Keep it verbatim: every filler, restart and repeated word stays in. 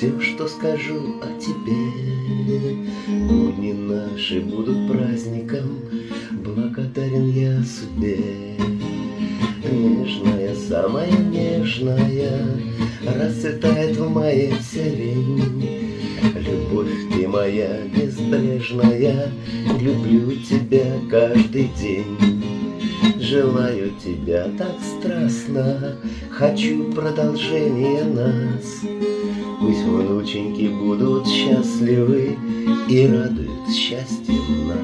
все, что скажу о тебе. Будни наши будут праздником, благодарен я судьбе. Нежная, самая нежная, расцветает в мае сирень. Любовь ты моя безбрежная, люблю тебя каждый день. Желаю тебя так страстно, хочу продолжения нас. Пусть внученьки будут счастливы и радуют счастьем нас.